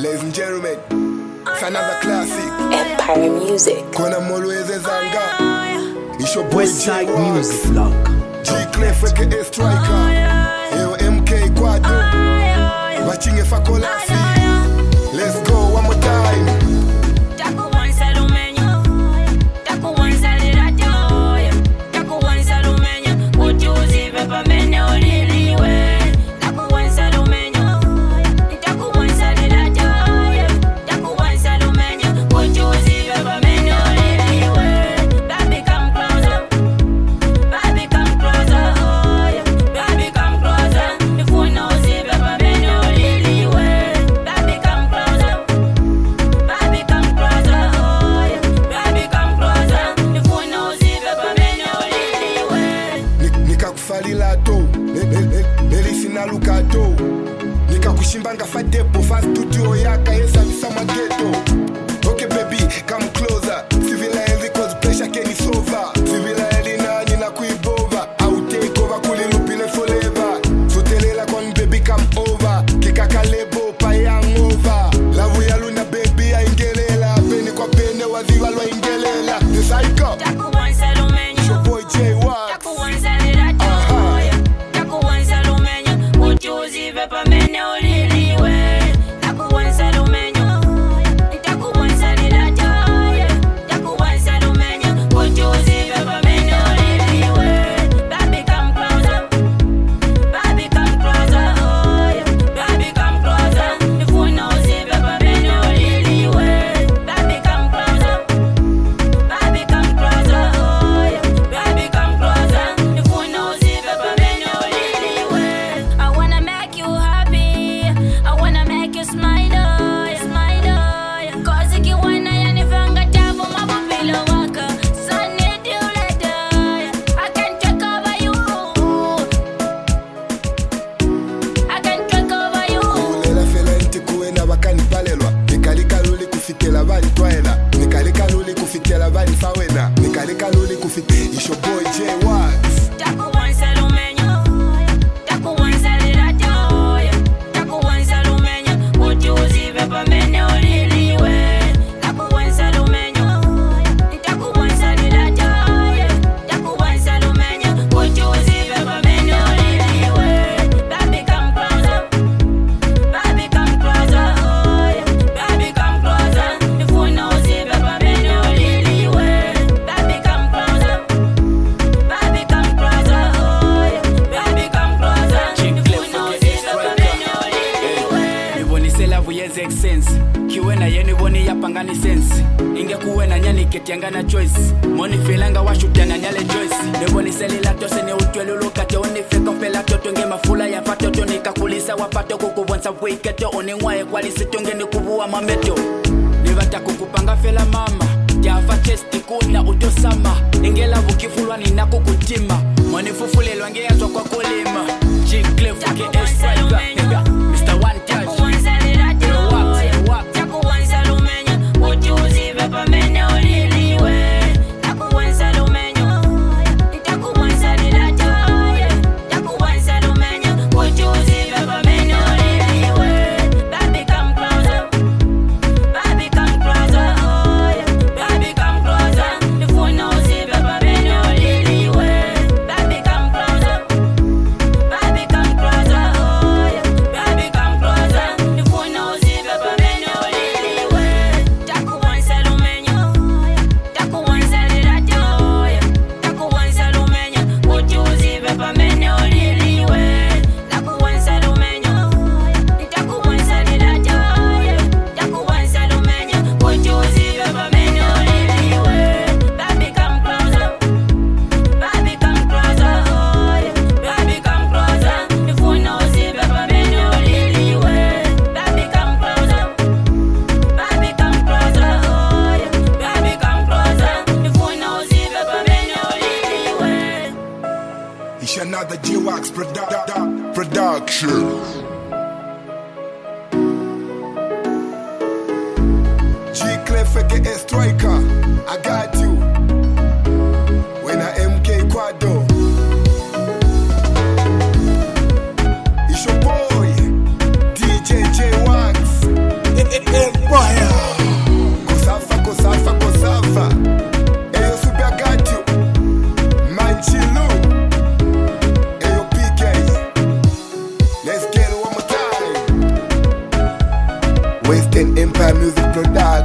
Ladies and gentlemen, it's another classic. Empire Music. Kona Molweze Zanga. It's your boy Westside J Music Wax. Vlog. G-Clef aka Striker. Yo MK Quadro. Watching a Fakolasi. Let's go one more time. Nikakushimbanga fadepo fa studio yaka yesa misama ghetto. Okay baby, come closer. Civila Eli cause pressure can is over. Civila Eli nani na kuibova. I'll take over kulilupile forever. So telela kon baby come over. Kikaka lebo pa yang over. Lavu ya luna baby ya ingelela. Peni kwa pende waziwa lo ingelela. The psycho. It's your boy J Wax. It's your boy J Wax. Kiwena yeni boni ya pangani sense. Inge kuwena nyani ketiangana choice. Moni filanga wa shutana nyale choice. Neboni selila tose ne utwelu lukate. Oni feka mpela toto nge mafula ya pato. Tonika kulisa wapato kukuwansa wiketo. Oni mwae kwali sitonge ni kubuwa mameto. Nivata kukupanga fela mama. Jafa chesti kuna utosama. Ingela vukifulwa ni naku kutima. Moni fufule lwange ya kwa kulima. G-Clef aka Striker. Mr. One Touch. It's another J Wax production. G-Clef aka Striker. I got you. When I MK Quadro. It's your boy DJ J Wax. Western Empire music no dala